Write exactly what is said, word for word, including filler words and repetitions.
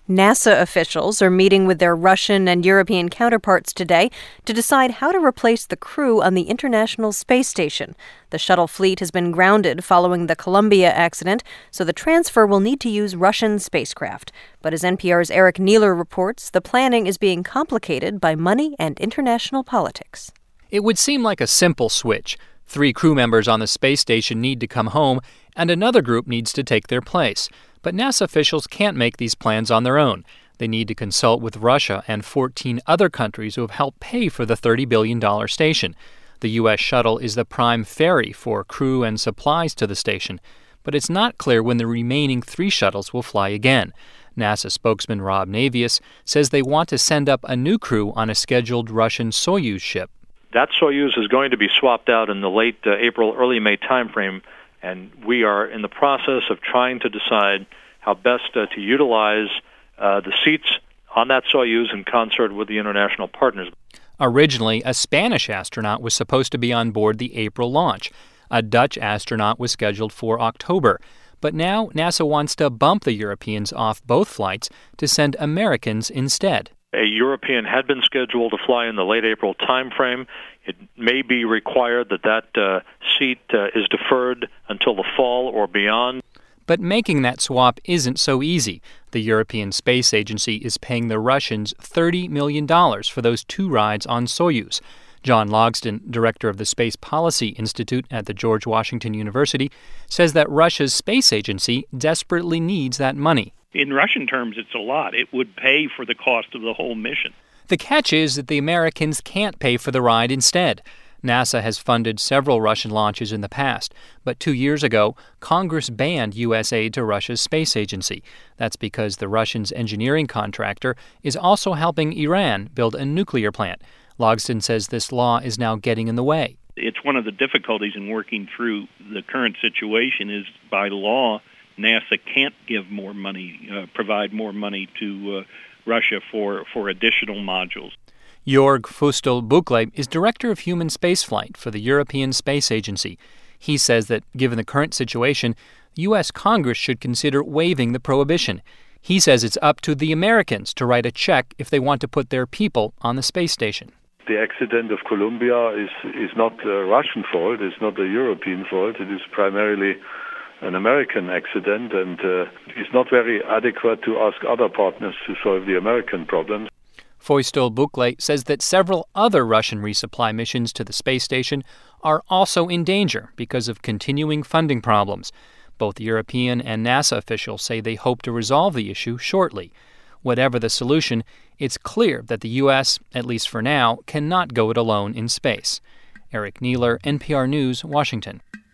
NASA officials are meeting with their Russian and European counterparts today to decide how to replace the crew on the International Space Station. The shuttle fleet has been grounded following the Columbia accident, so the transfer will need to use Russian spacecraft. But as N P R's Eric Neeler reports, the planning is being complicated by money and international politics. It would seem like a simple switch. Three crew members on the space station need to come home, and another group needs to take their place. But NASA officials can't make these plans on their own. They need to consult with Russia and fourteen other countries who have helped pay for the thirty billion dollars station. The U S shuttle is the prime ferry for crew and supplies to the station, but it's not clear when the remaining three shuttles will fly again. NASA spokesman Rob Navius says they want to send up a new crew on a scheduled Russian Soyuz ship. That Soyuz is going to be swapped out in the late uh, April, early May timeframe, and we are in the process of trying to decide how best uh, to utilize uh, the seats on that Soyuz in concert with the international partners. Originally, a Spanish astronaut was supposed to be on board the April launch. A Dutch astronaut was scheduled for October. But now NASA wants to bump the Europeans off both flights to send Americans instead. A European had been scheduled to fly in the late April timeframe. It may be required that that uh, seat uh, is deferred until the fall or beyond. But making that swap isn't so easy. The European Space Agency is paying the Russians thirty million dollars for those two rides on Soyuz. John Logsdon, director of the Space Policy Institute at the George Washington University, says that Russia's space agency desperately needs that money. In Russian terms, it's a lot. It would pay for the cost of the whole mission. The catch is that the Americans can't pay for the ride instead. NASA has funded several Russian launches in the past, but two years ago, Congress banned U S aid to Russia's space agency. That's because the Russians' engineering contractor is also helping Iran build a nuclear plant. Logsdon says this law is now getting in the way. It's one of the difficulties in working through the current situation is by law, NASA can't give more money, uh, provide more money to uh, Russia for, for additional modules. Jorg Fustel-Bukle is director of human spaceflight for the European Space Agency. He says that, given the current situation, U S Congress should consider waiving the prohibition. He says it's up to the Americans to write a check if they want to put their people on the space station. The accident of Columbia is, is not a Russian fault, it's not a European fault, it is primarily an American accident, and uh, it's not very adequate to ask other partners to solve the American problems. Fustel-Bukle says that several other Russian resupply missions to the space station are also in danger because of continuing funding problems. Both European and NASA officials say they hope to resolve the issue shortly. Whatever the solution, it's clear that the U S, at least for now, cannot go it alone in space. Eric Neeler, N P R News, Washington.